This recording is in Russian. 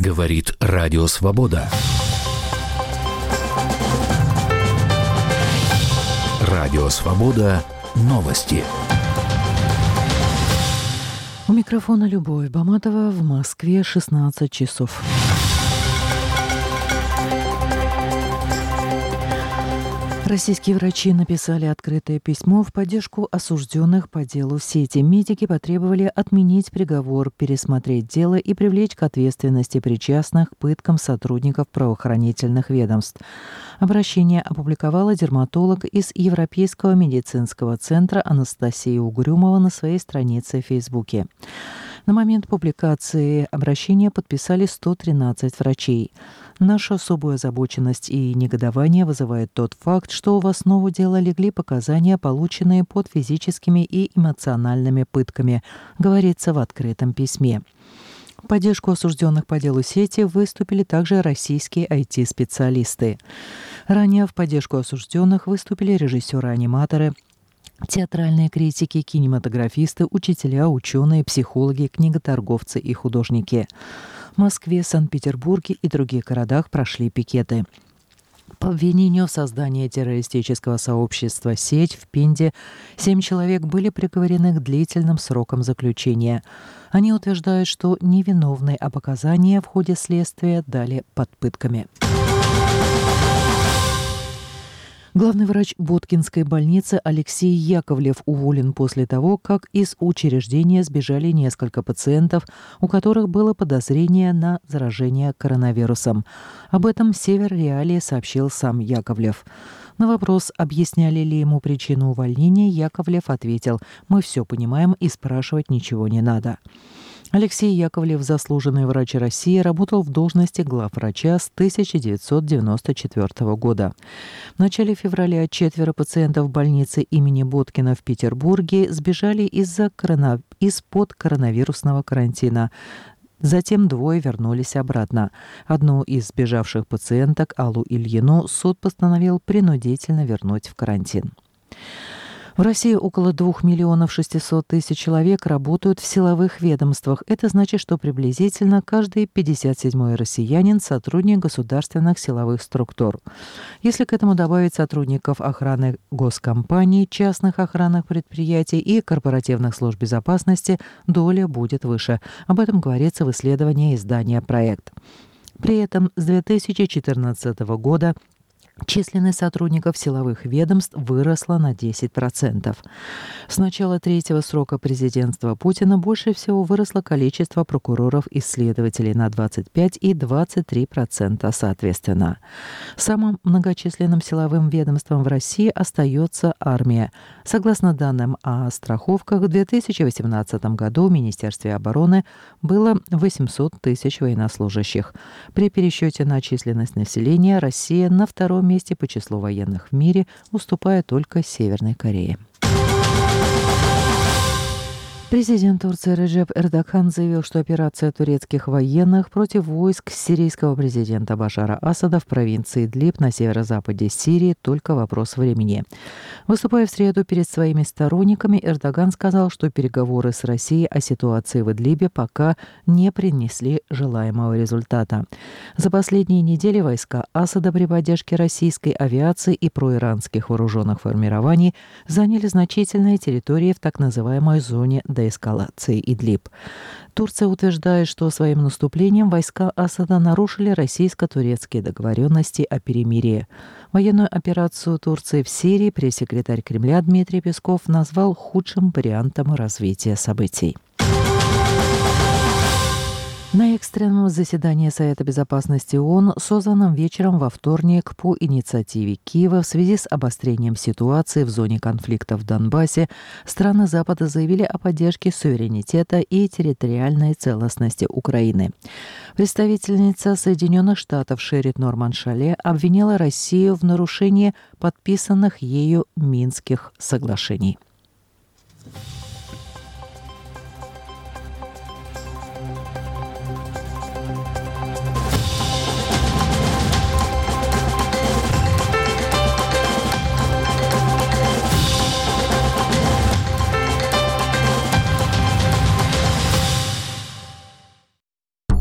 Говорит Радио Свобода. Радио Свобода. Новости. У микрофона Любовь Баматова. В Москве 16 часов. Российские врачи написали открытое письмо в поддержку осужденных по делу сети. Медики потребовали отменить приговор, пересмотреть дело и привлечь к ответственности причастных к пыткам сотрудников правоохранительных ведомств. Обращение опубликовала дерматолог из Европейского медицинского центра Анастасия Угрюмова на своей странице в Фейсбуке. На момент публикации обращения подписали 113 врачей. Нашу особую озабоченность и негодование вызывает тот факт, что в основу дела легли показания, полученные под физическими и эмоциональными пытками, говорится в открытом письме. В поддержку осужденных по делу сети выступили также российские IT-специалисты. Ранее в поддержку осужденных выступили режиссеры-аниматоры, театральные критики, кинематографисты, учителя, ученые, психологи, книготорговцы и художники. В Москве, Санкт-Петербурге и других городах прошли пикеты. По обвинению в создании террористического сообщества «Сеть» в Пензе 7 человек были приговорены к длительным срокам заключения. Они утверждают, что невиновны, а показания в ходе следствия дали под пытками. Главный врач Боткинской больницы Алексей Яковлев уволен после того, как из учреждения сбежали несколько пациентов, у которых было подозрение на заражение коронавирусом. Об этом «Север Реалии» сообщил сам Яковлев. На вопрос, объясняли ли ему причину увольнения, Яковлев ответил: «Мы все понимаем и спрашивать ничего не надо». Алексей Яковлев, заслуженный врач России, работал в должности главврача с 1994 года. В начале февраля 4 пациентов больницы имени Боткина в Петербурге сбежали из-под коронавирусного карантина. Затем 2 вернулись обратно. Одну из сбежавших пациенток, Аллу Ильину, суд постановил принудительно вернуть в карантин. В России около 2 600 000 человек работают в силовых ведомствах. Это значит, что приблизительно каждый 57-й россиянин – сотрудник государственных силовых структур. Если к этому добавить сотрудников охраны госкомпаний, частных охранных предприятий и корпоративных служб безопасности, доля будет выше. Об этом говорится в исследовании издания «Проект». При этом с 2014 года численность сотрудников силовых ведомств выросла на 10%. С начала 3-го срока президентства Путина больше всего выросло количество прокуроров и следователей на 25% и 23% соответственно. Самым многочисленным силовым ведомством в России остается армия. Согласно данным о страховках, в 2018 году в Министерстве обороны было 800 000 военнослужащих. При пересчете на численность населения Россия на 2-м месте по числу военных в мире, уступая только Северной Корее. Президент Турции Реджеп Эрдоган заявил, что операция турецких военных против войск сирийского президента Башара Асада в провинции Идлиб на северо-западе Сирии только вопрос времени. Выступая в среду перед своими сторонниками, Эрдоган сказал, что переговоры с Россией о ситуации в Идлибе пока не принесли желаемого результата. За последние недели войска Асада при поддержке российской авиации и проиранских вооруженных формирований заняли значительные территории в так называемой зоне деэскалации Идлиб. Турция утверждает, что своим наступлением войска Асада нарушили российско-турецкие договоренности о перемирии. Военную операцию Турции в Сирии пресс-секретарь Кремля Дмитрий Песков назвал худшим вариантом развития событий. На экстренном заседании Совета безопасности ООН, созданном вечером во вторник по инициативе Киева в связи с обострением ситуации в зоне конфликта в Донбассе, страны Запада заявили о поддержке суверенитета и территориальной целостности Украины. Представительница Соединенных Штатов Шерри Норман-Шале обвинила Россию в нарушении подписанных ею Минских соглашений.